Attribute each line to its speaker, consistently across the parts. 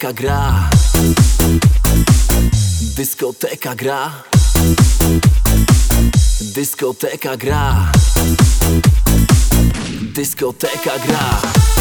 Speaker 1: Dyskoteka gra. Dyskoteka gra. Dyskoteka gra. Dyskoteka gra.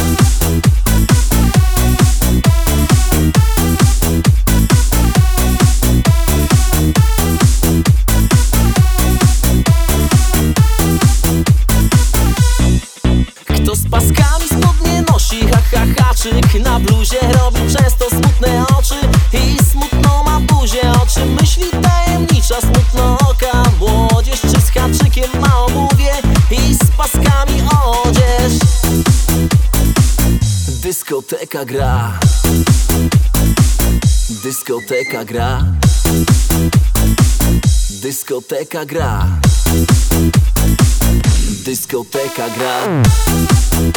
Speaker 1: Kto z paskami spodnie nosi, haczyk na bluzie, robi przez to smutne oczy i smutno ma buzię. O czym myśli tajemnicza, smutno oka młodzież, czy z haczykiem ma obuwie i z paskami odzież. Dyskoteka gra. Dyskoteka gra. Dyskoteka gra. Dyskoteka gra.